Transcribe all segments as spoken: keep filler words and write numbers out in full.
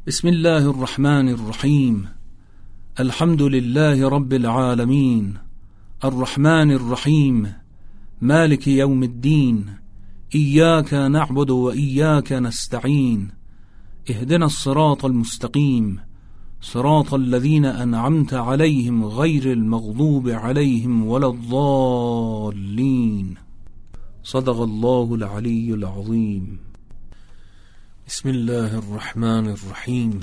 بسم الله الرحمن الرحيم. الحمد لله رب العالمين، الرحمن الرحيم، مالك يوم الدين، إياك نعبد وإياك نستعين، اهدنا الصراط المستقيم، صراط الذين أنعمت عليهم غير المغضوب عليهم ولا الضالين. صدق الله العلي العظيم. بسم الله الرحمن الرحيم.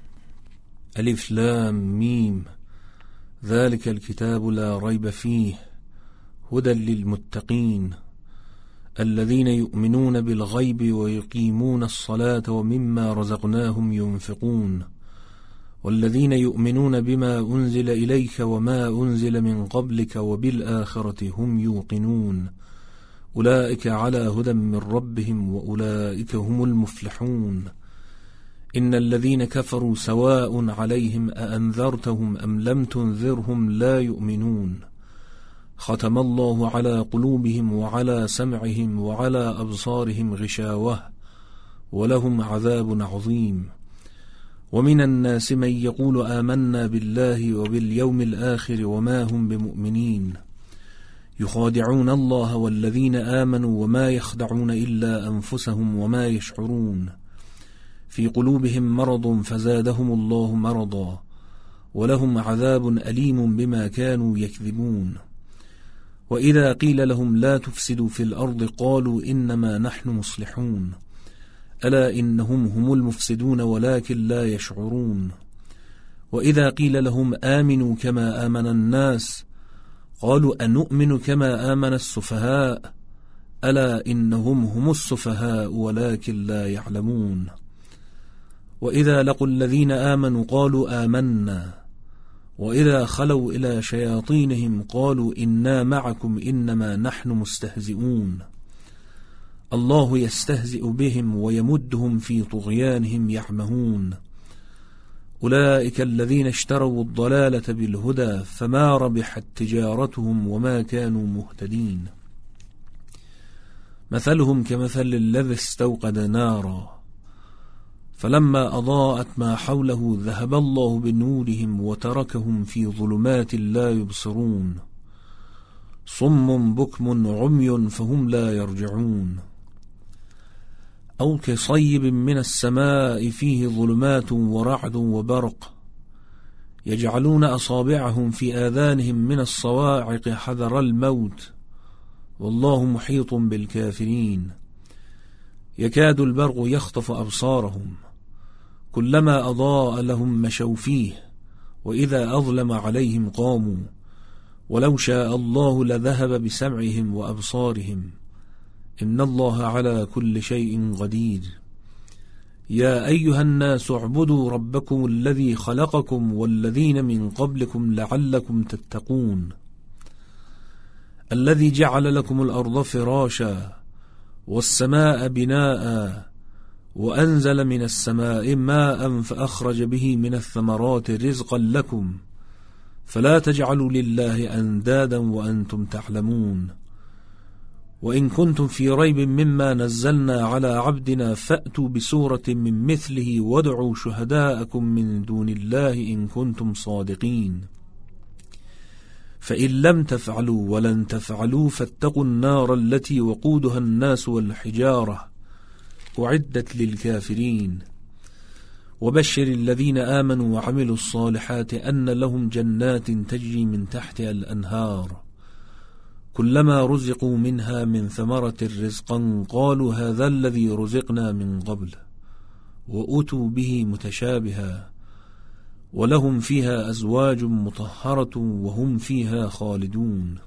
ألف لام ميم، ذلك الكتاب لا ريب فيه، هدى للمتقين الذين يؤمنون بالغيب ويقيمون الصلاة ومما رزقناهم ينفقون، والذين يؤمنون بما أنزل إليك وما أنزل من قبلك وبالآخرة هم يوقنون، أولئك على هدى من ربهم وأولئك هم المفلحون. إن الذين كفروا سواء عليهم أأنذرتهم أم لم تنذرهم لا يؤمنون، ختم الله على قلوبهم وعلى سمعهم وعلى أبصارهم غشاوة ولهم عذاب عظيم. ومن الناس من يقول آمنا بالله وباليوم الآخر وما هم بمؤمنين، يخادعون الله والذين آمنوا وما يخدعون إلا أنفسهم وما يشعرون، في قلوبهم مرض فزادهم الله مرضا ولهم عذاب أليم بما كانوا يكذبون. وإذا قيل لهم لا تفسدوا في الأرض قالوا إنما نحن مصلحون، ألا إنهم هم المفسدون ولكن لا يشعرون. وإذا قيل لهم آمنوا كما آمن الناس قالوا أنؤمن كما آمن السفهاء، ألا إنهم هم السفهاء ولكن لا يعلمون. وإذا لقوا الذين آمنوا قالوا آمنا، وإذا خلوا إلى شياطينهم قالوا إنا معكم إنما نحن مستهزئون، الله يستهزئ بهم ويمدهم في طغيانهم يعمهون. أولئك الذين اشتروا الضلالة بالهدى فما ربحت تجارتهم وما كانوا مهتدين. مثلهم كمثل الذي استوقد نارا فلما أضاءت ما حوله ذهب الله بنورهم وتركهم في ظلمات لا يبصرون، صم بكم عمي فهم لا يرجعون. أو كصيب من السماء فيه ظلمات ورعد وبرق، يجعلون أصابعهم في آذانهم من الصواعق حذر الموت، والله محيط بالكافرين. يكاد البرق يخطف أبصارهم، كلما أضاء لهم مشوا فيه، وإذا أظلم عليهم قاموا، ولو شاء الله لذهب بسمعهم وأبصارهم، إن الله على كل شيء قدير. يا أيها الناس اعبدوا ربكم الذي خلقكم والذين من قبلكم لعلكم تتقون، الذي جعل لكم الأرض فراشا والسماء بناء وأنزل من السماء ماء فأخرج به من الثمرات رزقا لكم، فلا تجعلوا لله أندادا وأنتم تعلمون. وإن كنتم في ريب مما نزلنا على عبدنا فأتوا بسورة من مثله وادعوا شهداءكم من دون الله إن كنتم صادقين، فإن لم تفعلوا ولن تفعلوا فاتقوا النار التي وقودها الناس والحجارة أعدت للكافرين. وبشر الذين آمنوا وعملوا الصالحات أن لهم جنات تجري من تحتها الأنهار، كلما رزقوا منها من ثمرة رزقا قالوا هذا الذي رزقنا من قبل، وأتوا به متشابها، ولهم فيها أزواج مطهرة وهم فيها خالدون.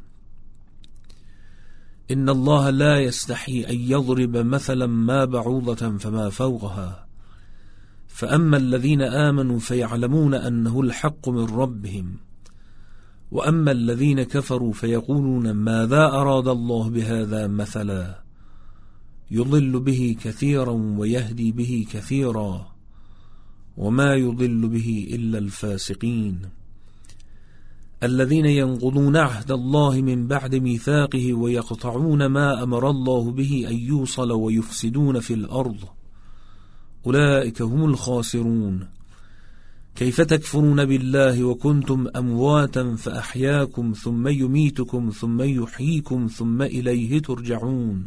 إن الله لا يستحي أن يضرب مثلا ما بعوضة فما فوقها، فأما الذين آمنوا فيعلمون أنه الحق من ربهم، وأما الذين كفروا فيقولون ماذا أراد الله بهذا مثلا، يضل به كثيرا ويهدي به كثيرا، وما يضل به إلا الفاسقين. الذين ينقضون عهد الله من بعد ميثاقه ويقطعون ما أمر الله به أن يوصل ويفسدون في الأرض، أولئك هم الخاسرون. كيف تكفرون بالله وكنتم أمواتا فأحياكم ثم يميتكم ثم يحييكم ثم إليه ترجعون.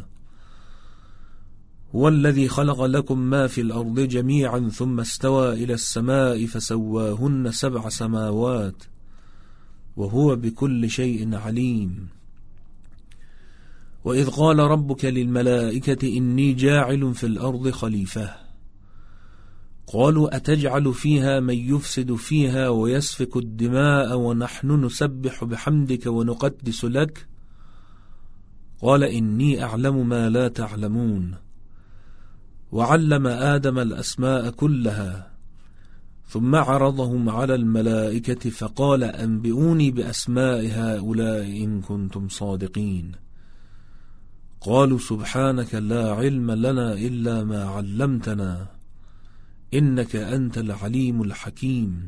هو الذي خلق لكم ما في الأرض جميعا ثم استوى إلى السماء فسواهن سبع سماوات وهو بكل شيء عليم. وإذ قال ربك للملائكة إني جاعل في الأرض خليفة قالوا أتجعل فيها من يفسد فيها ويسفك الدماء ونحن نسبح بحمدك ونقدس لك قال إني أعلم ما لا تعلمون. وعلم آدم الأسماء كلها ثم عرضهم على الملائكة فقال أنبئوني بأسماء هؤلاء إن كنتم صادقين. قالوا سبحانك لا علم لنا إلا ما علمتنا إنك أنت العليم الحكيم.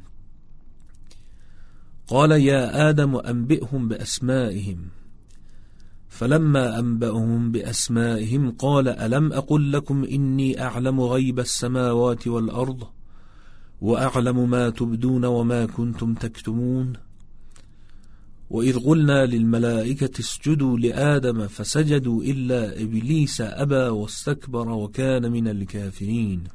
قال يا آدم أنبئهم بأسمائهم فلما أنبأهم بأسمائهم قال ألم أقل لكم إني أعلم غيب السماوات والأرض وأعلم ما تبدون وما كنتم تكتمون. وإذ قلنا للملائكة اسجدوا لآدم فسجدوا إلا إبليس أبى واستكبر وكان من الكافرين.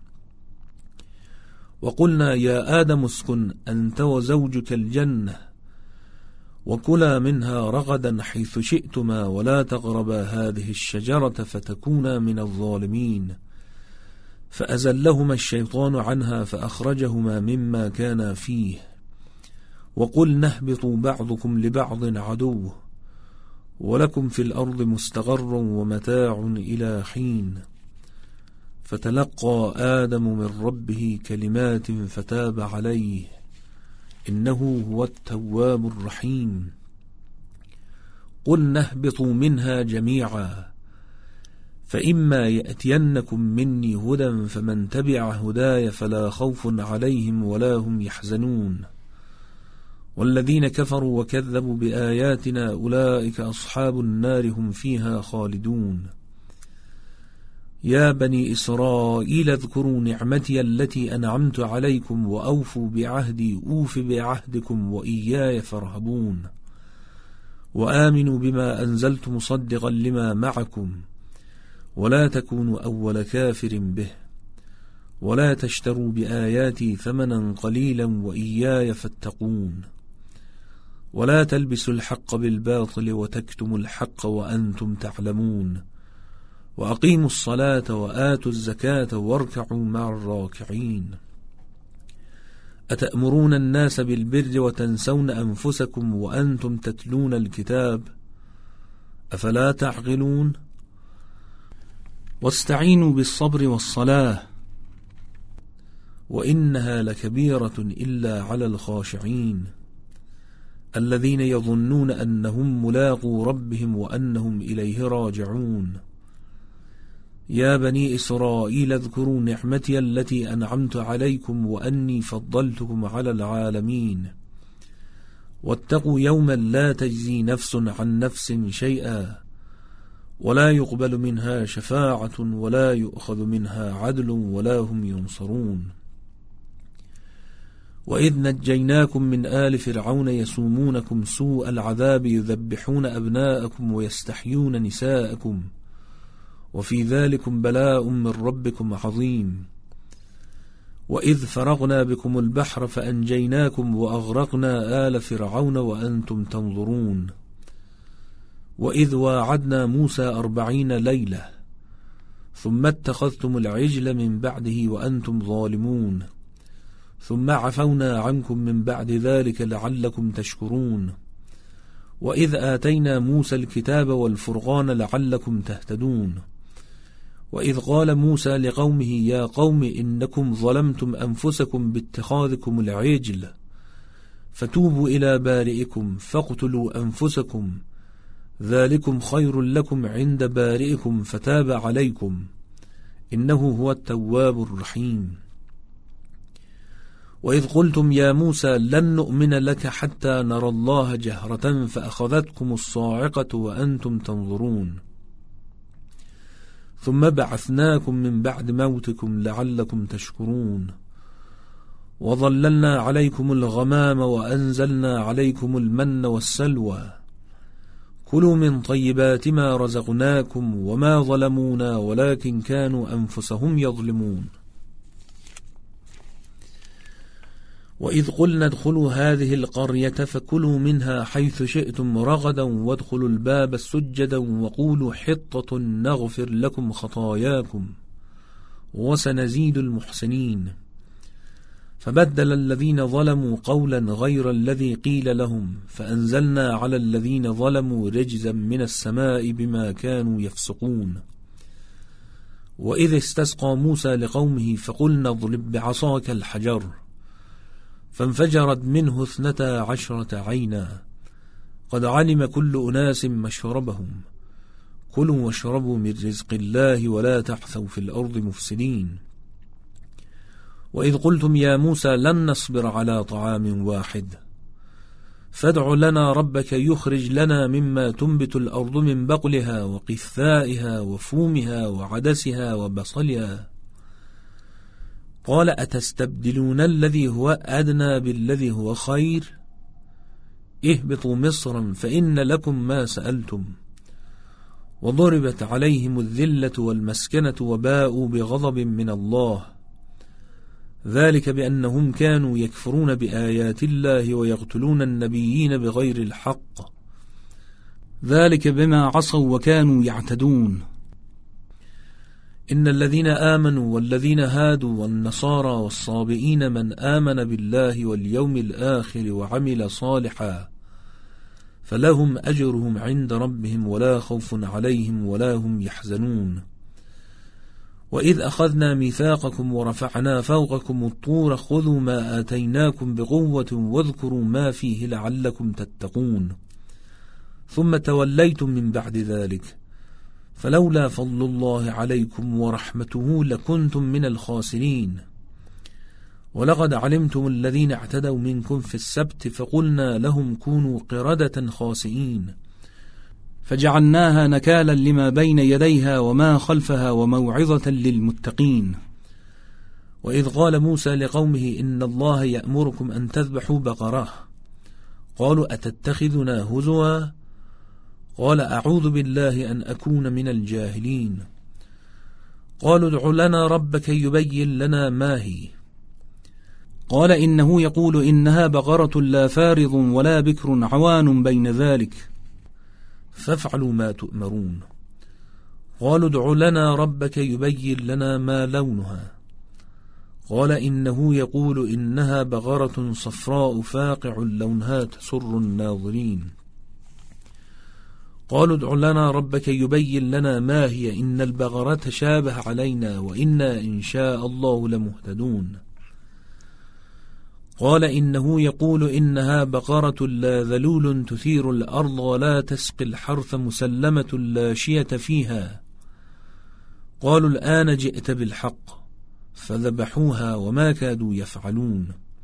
وقلنا يا آدم اسكن أنت وزوجك الجنة وكلا منها رغدا حيث شئتما ولا تقربا هذه الشجرة فتكونا من الظالمين. فأزلهما الشيطان عنها فأخرجهما مما كانا فيه وقلنا اهبطوا بعضكم لبعض عدو ولكم في الأرض مستقر ومتاع إلى حين. فتلقى آدم من ربه كلمات فتاب عليه إنه هو التواب الرحيم. قلنا اهبطوا منها جميعا فإما يأتينكم مني هدى فمن تبع هداي فلا خوف عليهم ولا هم يحزنون. والذين كفروا وكذبوا بآياتنا أولئك أصحاب النار هم فيها خالدون. يا بني إسرائيل اذكروا نعمتي التي أنعمت عليكم وأوفوا بعهدي أوف بعهدكم وإياي فارهبون. وآمنوا بما أنزلت مصدقا لما معكم ولا تكونوا أول كافر به ولا تشتروا بآياتي ثمنا قليلا وإياي فاتقون. ولا تلبسوا الحق بالباطل وتكتموا الحق وأنتم تعلمون. وأقيموا الصلاة وآتوا الزكاة واركعوا مع الراكعين. أتأمرون الناس بالبر وتنسون أنفسكم وأنتم تتلون الكتاب أفلا تعقلون. واستعينوا بالصبر والصلاة وإنها لكبيرة إلا على الخاشعين الذين يظنون أنهم ملاقو ربهم وأنهم إليه راجعون. يا بني إسرائيل اذكروا نعمتي التي أنعمت عليكم وأني فضلتكم على العالمين. واتقوا يوما لا تجزي نفس عن نفس شيئا ولا يقبل منها شفاعة ولا يؤخذ منها عدل ولا هم ينصرون. وإذ نجيناكم من آل فرعون يسومونكم سوء العذاب يذبحون أبناءكم ويستحيون نساءكم وفي ذلكم بلاء من ربكم عظيم. وإذ فرغنا بكم البحر فأنجيناكم وأغرقنا آل فرعون وأنتم تنظرون. وإذ واعدنا موسى أربعين ليلة ثم اتخذتم العجل من بعده وأنتم ظالمون ثم عفونا عنكم من بعد ذلك لعلكم تشكرون. وإذ آتينا موسى الكتاب والفرقان لعلكم تهتدون. وإذ قال موسى لقومه يا قوم إنكم ظلمتم أنفسكم باتخاذكم العجل فتوبوا إلى بارئكم فاقتلوا أنفسكم ذلكم خير لكم عند بارئكم فتاب عليكم إنه هو التواب الرحيم. وإذ قلتم يا موسى لن نؤمن لك حتى نرى الله جهرة فأخذتكم الصاعقة وأنتم تنظرون ثم بعثناكم من بعد موتكم لعلكم تشكرون وظللنا عليكم الغمام وأنزلنا عليكم المن والسلوى كلوا من طيبات ما رزقناكم وما ظلمونا ولكن كانوا أنفسهم يظلمون وإذ قلنا ادخلوا هذه القرية فكلوا منها حيث شئتم رغدا وادخلوا الباب سجدا وقولوا حطة نغفر لكم خطاياكم وسنزيد المحسنين فبدل الذين ظلموا قولا غير الذي قيل لهم فأنزلنا على الذين ظلموا رجزا من السماء بما كانوا يفسقون وإذ استسقى موسى لقومه فقلنا اضرب بعصاك الحجر فانفجرت منه اثنتا عشرة عينا قد علم كل أناس مشربهم كلوا واشربوا من رزق الله ولا تحثوا في الأرض مفسدين وإذ قلتم يا موسى لن نصبر على طعام واحد فادع لنا ربك يخرج لنا مما تنبت الأرض من بقلها وقثائها وفومها وعدسها وبصلها قال أتستبدلون الذي هو أدنى بالذي هو خير اهبطوا مصرا فإن لكم ما سألتم وضربت عليهم الذلة والمسكنة وباءوا بغضب من الله ذلك بأنهم كانوا يكفرون بآيات الله ويقتلون النبيين بغير الحق ذلك بما عصوا وكانوا يعتدون إن الذين آمنوا والذين هادوا والنصارى والصابئين من آمن بالله واليوم الآخر وعمل صالحا فلهم أجرهم عند ربهم ولا خوف عليهم ولا هم يحزنون وإذ أخذنا ميثاقكم ورفعنا فوقكم الطور خذوا ما آتيناكم بقوة واذكروا ما فيه لعلكم تتقون ثم توليتم من بعد ذلك فلولا فضل الله عليكم ورحمته لكنتم من الخاسرين ولقد علمتم الذين اعتدوا منكم في السبت فقلنا لهم كونوا قردة خاسئين فجعلناها نكالا لما بين يديها وما خلفها وموعظة للمتقين وإذ قال موسى لقومه إن الله يأمركم أن تذبحوا بقرة قالوا أتتخذنا هزوا قال أعوذ بالله أن أكون من الجاهلين قالوا ادع لنا ربك يبين لنا ما هي قال إنه يقول إنها بقرة لا فارض ولا بكر عوان بين ذلك فافعلوا ما تؤمرون قالوا ادع لنا ربك يبين لنا ما لونها قال إنه يقول إنها بقرة صفراء فاقع لونها تسر الناظرين قالوا ادع لنا ربك يبين لنا ما هي إن البقرة شابه علينا وإنا إن شاء الله لمهتدون قال إنه يقول إنها بقرة لا ذلول تثير الأرض ولا تسقي الحرث مسلمة لا شية فيها قالوا الآن جئت بالحق فذبحوها وما كادوا يفعلون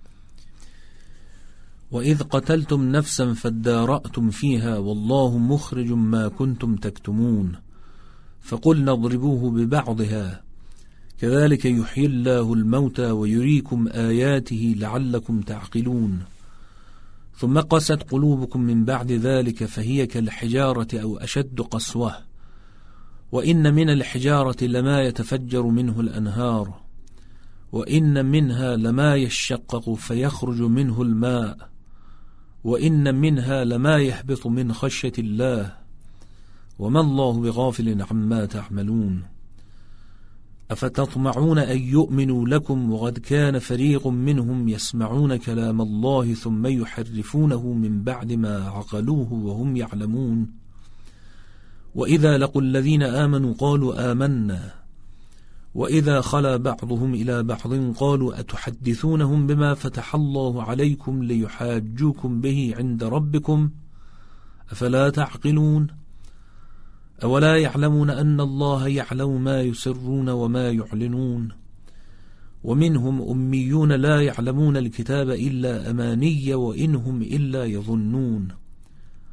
وإذ قتلتم نفسا فادارأتم فيها والله مخرج ما كنتم تكتمون فقلنا اضربوه ببعضها كذلك يحيي الله الموتى ويريكم آياته لعلكم تعقلون ثم قست قلوبكم من بعد ذلك فهي كالحجارة أو أشد قسوة وإن من الحجارة لما يتفجر منه الأنهار وإن منها لما يشقق فيخرج منه الماء وإن منها لما يهبط من خشية الله وما الله بغافل عما تعملون أفتطمعون أن يؤمنوا لكم وقد كان فريق منهم يسمعون كلام الله ثم يحرفونه من بعد ما عقلوه وهم يعلمون وإذا لقوا الذين آمنوا قالوا آمنا وإذا خلا بعضهم إلى بعض قالوا أتحدثونهم بما فتح الله عليكم ليحاجوكم به عند ربكم أفلا تعقلون أولا يعلمون أن الله يعلم ما يسرون وما يعلنون ومنهم أميون لا يعلمون الكتاب إلا أماني وإنهم إلا يظنون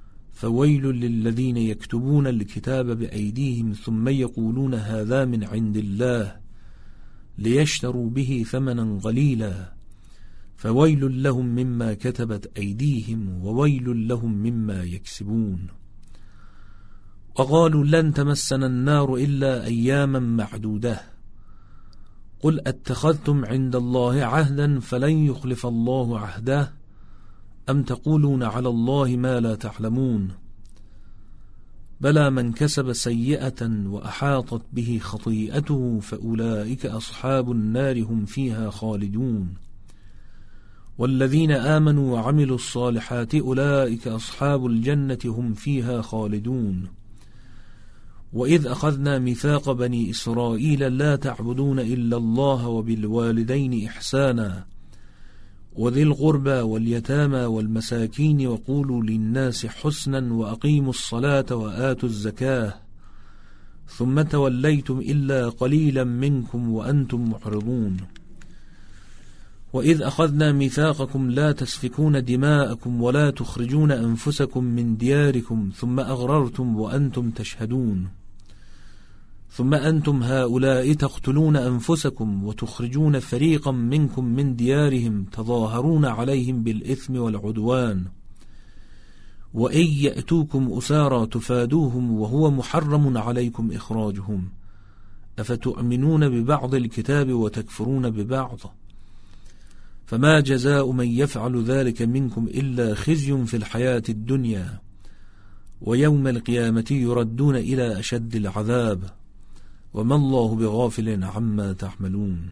فويل للذين يكتبون الكتاب بأيديهم ثم يقولون هذا من عند الله ليشتروا به ثمنا قليلا فويل لهم مما كتبت أيديهم وويل لهم مما يكسبون. وقالوا لن تمسنا النار إلا أياما معدودة قل أتخذتم عند الله عهدا فلن يخلف الله عهده أم تقولون على الله ما لا تعلمون بلى من كسب سيئة وأحاطت به خطيئته فأولئك أصحاب النار هم فيها خالدون والذين آمنوا وعملوا الصالحات أولئك أصحاب الجنة هم فيها خالدون. وإذ أخذنا ميثاق بني إسرائيل لا تعبدون إلا الله وبالوالدين إحسانا وذي القربى واليتامى والمساكين وقولوا للناس حسنا وأقيموا الصلاة وآتوا الزكاة ثم توليتم إلا قليلا منكم وأنتم معرضون. وإذ أخذنا ميثاقكم لا تسفكون دماءكم ولا تخرجون أنفسكم من دياركم ثم أغررتم وأنتم تشهدون ثم أنتم هؤلاء تقتلون أنفسكم وتخرجون فريقا منكم من ديارهم تظاهرون عليهم بالإثم والعدوان وإن يأتوكم أسارى تفادوهم وهو محرم عليكم إخراجهم أفتؤمنون ببعض الكتاب وتكفرون ببعض فما جزاء من يفعل ذلك منكم إلا خزي في الحياة الدنيا ويوم القيامة يردون إلى أشد العذاب وما الله بغافل عما تعملون.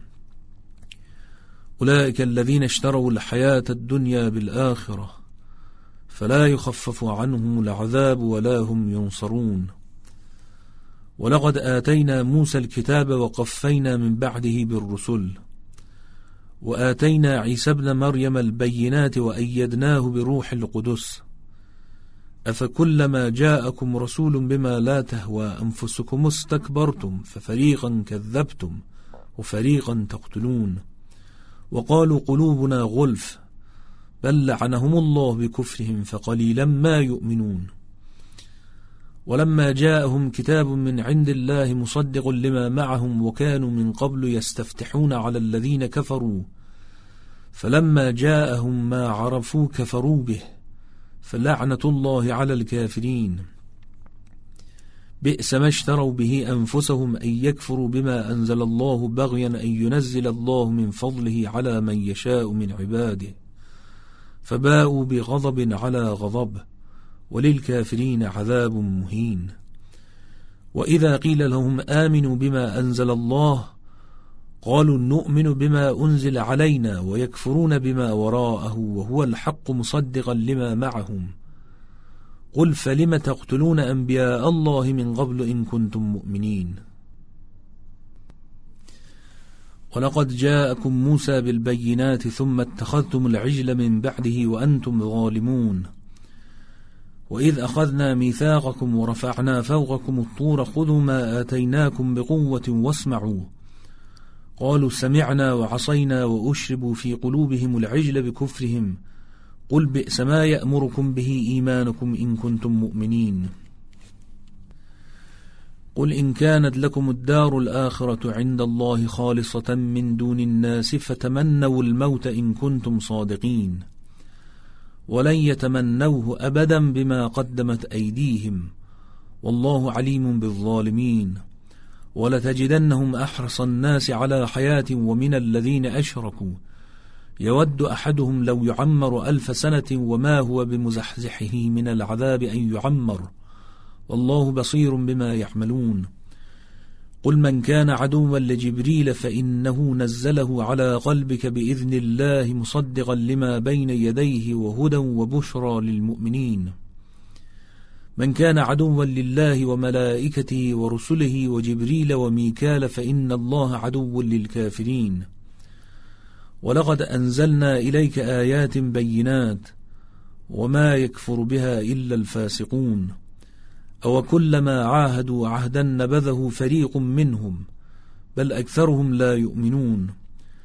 أولئك الذين اشتروا الحياة الدنيا بالآخرة فلا يخفف عنهم العذاب ولا هم ينصرون. ولقد آتينا موسى الكتاب وقفينا من بعده بالرسل وآتينا عيسى ابن مريم البينات وأيدناه بروح القدس أفكلما جاءكم رسول بما لا تهوى أنفسكم استكبرتم ففريقا كذبتم وفريقا تقتلون وقالوا قلوبنا غلف بل لعنهم الله بكفرهم فقليلا ما يؤمنون. ولما جاءهم كتاب من عند الله مصدق لما معهم وكانوا من قبل يستفتحون على الذين كفروا فلما جاءهم ما عرفوا كفروا به فلعنة الله على الكافرين. بئس ما اشتروا به أنفسهم أن يكفروا بما أنزل الله بغيا أن ينزل الله من فضله على من يشاء من عباده فباءوا بغضب على غضب وللكافرين عذاب مهين. وإذا قيل لهم آمنوا بما أنزل الله قالوا نؤمن بما أنزل علينا ويكفرون بما وراءه وهو الحق مصدقا لما معهم قل فلم تقتلون أنبياء الله من قبل إن كنتم مؤمنين. ولقد جاءكم موسى بالبينات ثم اتخذتم العجل من بعده وأنتم ظالمون. وإذ أخذنا ميثاقكم ورفعنا فوقكم الطور خذوا ما آتيناكم بقوة واسمعوا قالوا سمعنا وعصينا وأشربوا في قلوبهم العجل بكفرهم قل بئس ما يأمركم به إيمانكم إن كنتم مؤمنين. قل إن كانت لكم الدار الآخرة عند الله خالصة من دون الناس فتمنوا الموت إن كنتم صادقين ولن يتمنوه أبدا بما قدمت أيديهم والله عليم بالظالمين. ولتجدنهم أحرص الناس على حياة ومن الذين أشركوا يود أحدهم لو يعمر ألف سنة وما هو بمزحزحه من العذاب أن يعمر والله بصير بما يعملون. قل من كان عدوا لجبريل فإنه نزله على قلبك بإذن الله مصدقا لما بين يديه وهدى وبشرى للمؤمنين. من كان عدوا لله وملائكته ورسله وجبريل وميكال فإن الله عدو للكافرين. ولقد أنزلنا إليك آيات بينات وما يكفر بها إلا الفاسقون أو كلما عاهدوا عهدا نبذه فريق منهم بل أكثرهم لا يؤمنون.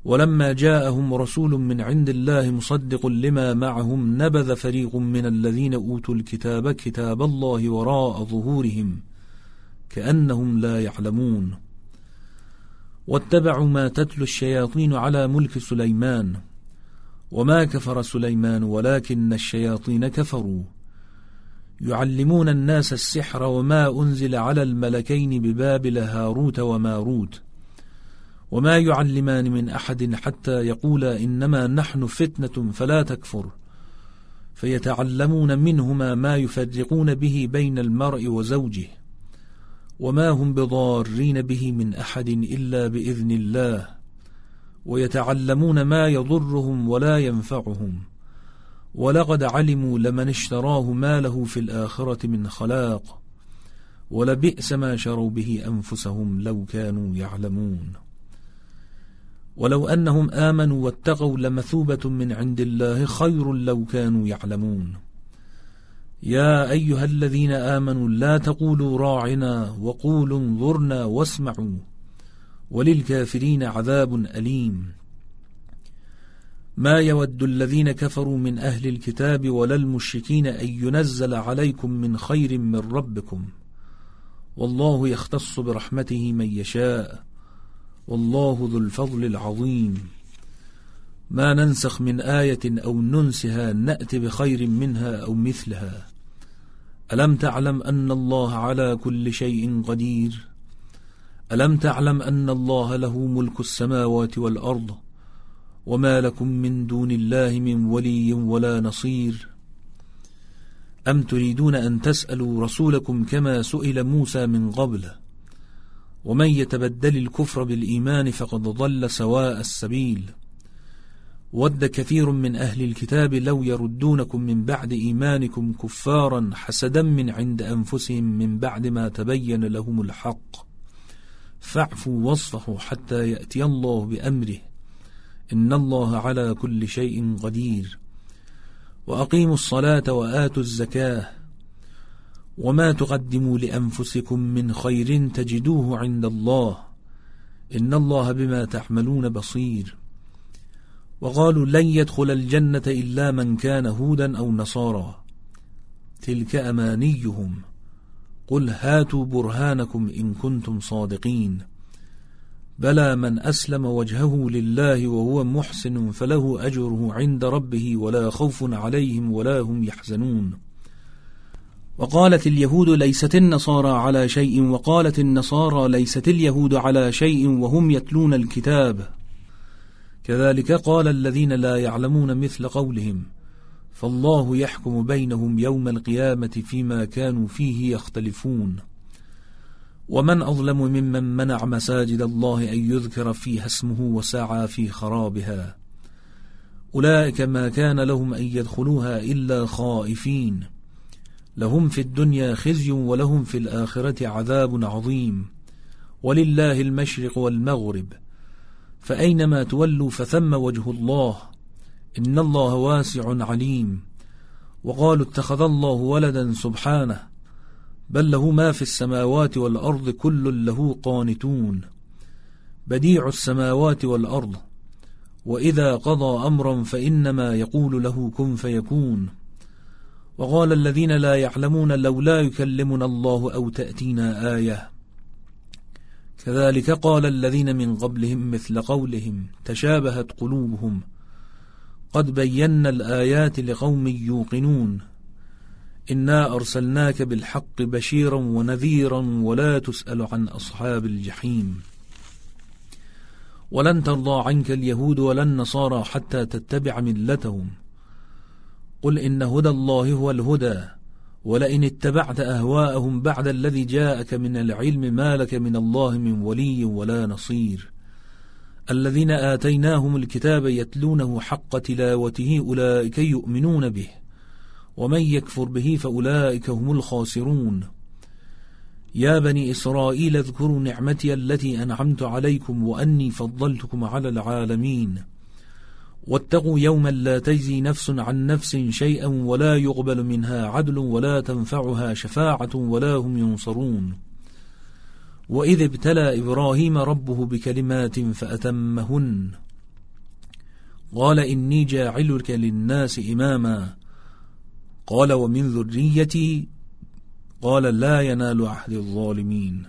ولما جاءهم رسول من عند الله مصدق لما معهم نبذ فريق من الذين أوتوا الكتاب كتاب الله وراء ظهورهم كأنهم لا يعلمون واتبعوا ما تتلو الشياطين على ملك سليمان وما كفر سليمان ولكن الشياطين كفروا يعلمون الناس السحر وما أنزل على الملكين ببابل هاروت وماروت وما يعلمان من أحد حتى يقولا إنما نحن فتنة فلا تكفر فيتعلمون منهما ما يفرقون به بين المرء وزوجه وما هم بضارين به من أحد إلا بإذن الله ويتعلمون ما يضرهم ولا ينفعهم ولقد علموا لمن اشتراه ما له في الآخرة من خلاق ولبئس ما شروا به أنفسهم لو كانوا يعلمون ولو أنهم آمنوا واتقوا لمثوبة من عند الله خير لو كانوا يعلمون يا أيها الذين آمنوا لا تقولوا راعنا وقولوا انظرنا واسمعوا وللكافرين عذاب أليم ما يود الذين كفروا من أهل الكتاب ولا المشركين أن ينزل عليكم من خير من ربكم والله يختص برحمته من يشاء والله ذو الفضل العظيم ما ننسخ من آية أو ننسها نأتي بخير منها أو مثلها ألم تعلم أن الله على كل شيء قدير ألم تعلم أن الله له ملك السماوات والأرض وما لكم من دون الله من ولي ولا نصير أم تريدون أن تسألوا رسولكم كما سئل موسى من قبل ومن يتبدل الكفر بالإيمان فقد ضل سواء السبيل ود كثير من أهل الكتاب لو يردونكم من بعد إيمانكم كفارا حسدا من عند أنفسهم من بعد ما تبين لهم الحق فاعفوا واصفحوا حتى يأتي الله بأمره إن الله على كل شيء قدير وأقيموا الصلاة وآتوا الزكاة وما تقدموا لأنفسكم من خير تجدوه عند الله إن الله بما تعملون بصير وقالوا لن يدخل الجنة إلا من كان هودا أو نصارى تلك أمانيهم قل هاتوا برهانكم إن كنتم صادقين بلى من أسلم وجهه لله وهو محسن فله أجره عند ربه ولا خوف عليهم ولا هم يحزنون وقالت اليهود ليست النصارى على شيء وقالت النصارى ليست اليهود على شيء وهم يتلون الكتاب كذلك قال الذين لا يعلمون مثل قولهم فالله يحكم بينهم يوم القيامة فيما كانوا فيه يختلفون ومن أظلم ممن منع مساجد الله أن يذكر فيها اسمه وسعى في خرابها أولئك ما كان لهم أن يدخلوها إلا خائفين لهم في الدنيا خزي ولهم في الآخرة عذاب عظيم ولله المشرق والمغرب فأينما تولوا فثم وجه الله إن الله واسع عليم وقالوا اتخذ الله ولدا سبحانه بل له ما في السماوات والأرض كل له قانتون بديع السماوات والأرض وإذا قضى أمرا فإنما يقول له كن فيكون وقال الذين لا يعلمون لولا يكلمنا الله أو تأتينا آية كذلك قال الذين من قبلهم مثل قولهم تشابهت قلوبهم قد بينا الآيات لقوم يوقنون إنا أرسلناك بالحق بشيرا ونذيرا ولا تسأل عن أصحاب الجحيم ولن ترضى عنك اليهود ولا النصارى حتى تتبع ملتهم قل إن هدى الله هو الهدى ولئن اتبعت أهواءهم بعد الذي جاءك من العلم ما لك من الله من ولي ولا نصير الذين آتيناهم الكتاب يتلونه حق تلاوته أولئك يؤمنون به ومن يكفر به فأولئك هم الخاسرون يا بني إسرائيل اذكروا نعمتي التي أنعمت عليكم وأني فضلتكم على العالمين واتقوا يوما لا تجزي نفس عن نفس شيئا ولا يقبل منها عدل ولا تنفعها شفاعة ولا هم ينصرون وإذ ابتلى إبراهيم ربه بكلمات فأتمهن قال إني جاعلك للناس إماما قال ومن ذريتي قال لا ينال عهد الظالمين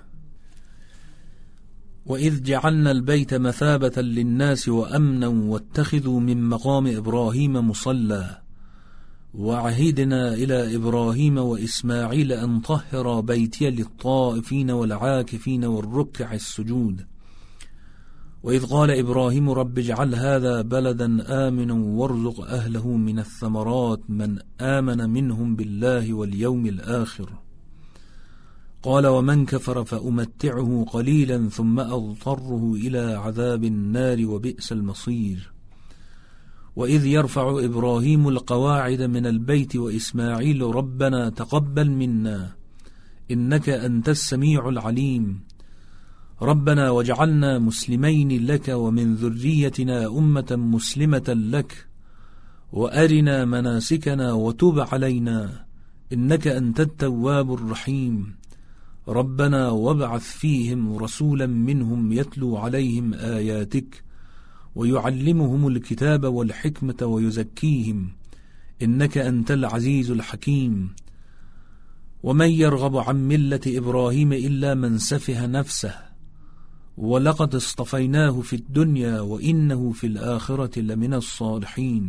وإذ جعلنا البيت مثابة للناس وأمنا واتخذوا من مقام إبراهيم مصلى وعهدنا إلى إبراهيم وإسماعيل أن طهر بيتي للطائفين والعاكفين والركع السجود وإذ قال إبراهيم رب اجعل هذا بلدا آمنا وارزق أهله من الثمرات من آمن منهم بالله واليوم الآخر قال ومن كفر فأمتعه قليلا ثم أضطره إلى عذاب النار وبئس المصير وإذ يرفع إبراهيم القواعد من البيت وإسماعيل ربنا تقبل منا إنك أنت السميع العليم ربنا واجعلنا مسلمين لك ومن ذريتنا أمة مسلمة لك وأرنا مناسكنا وتب علينا إنك أنت التواب الرحيم ربنا وابعث فيهم رسولا منهم يتلو عليهم آياتك ويعلمهم الكتاب والحكمة ويزكيهم إنك أنت العزيز الحكيم ومن يرغب عن ملة إبراهيم إلا من سفه نفسه ولقد اصطفيناه في الدنيا وإنه في الآخرة لمن الصالحين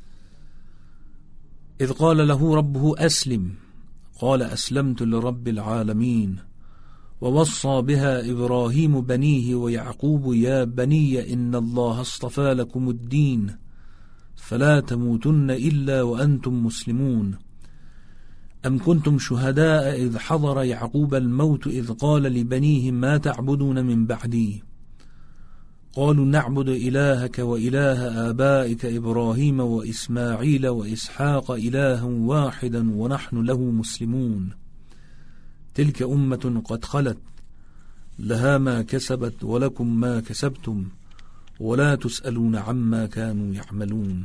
إذ قال له ربه أسلم قال أسلمت لرب العالمين ووصى بها إبراهيم بنيه ويعقوب يا بني إن الله اصطفى لكم الدين فلا تموتن إلا وأنتم مسلمون أم كنتم شهداء إذ حضر يعقوب الموت إذ قال لبنيه ما تعبدون من بعدي قالوا نعبد إلهك وإله آبائك إبراهيم وإسماعيل وإسحاق إلها واحدا ونحن له مسلمون تلك أمة قد خلت لها ما كسبت ولكم ما كسبتم ولا تسألون عما كانوا يعملون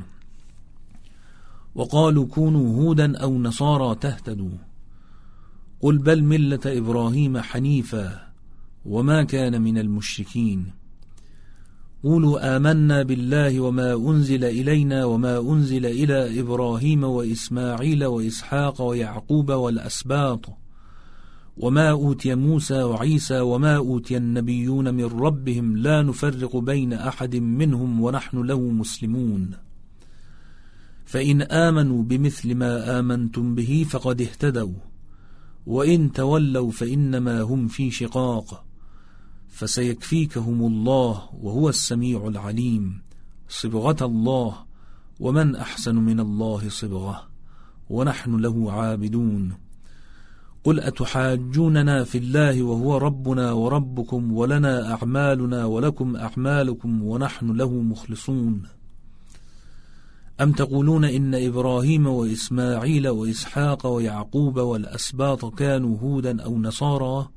وقالوا كونوا هودا أو نصارى تهتدوا قل بل ملة إبراهيم حنيفا وما كان من المشركين قولوا آمنا بالله وما أنزل إلينا وما أنزل إلى إبراهيم وإسماعيل وإسحاق ويعقوب والأسباط وما أوتي موسى وعيسى وما أوتي النبيون من ربهم لا نفرق بين أحد منهم ونحن له مسلمون فإن آمنوا بمثل ما آمنتم به فقد اهتدوا وإن تولوا فإنما هم في شقاق فسيكفيكهم الله وهو السميع العليم صبغة الله ومن أحسن من الله صبغة ونحن له عابدون قل أتحاجوننا في الله وهو ربنا وربكم ولنا أعمالنا ولكم أعمالكم ونحن له مخلصون أم تقولون إن إبراهيم وإسماعيل وإسحاق ويعقوب والأسباط كانوا هودا أو نصارى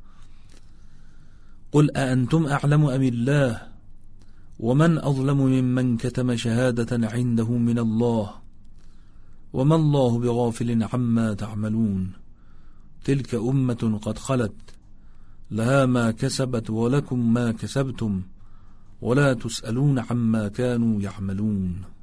قل أأنتم أعلم أم الله ومن أظلم ممن كتم شهادة عنده من الله وما الله بغافل عما تعملون تلك أمة قد خلت لها ما كسبت ولكم ما كسبتم ولا تسألون عما كانوا يعملون.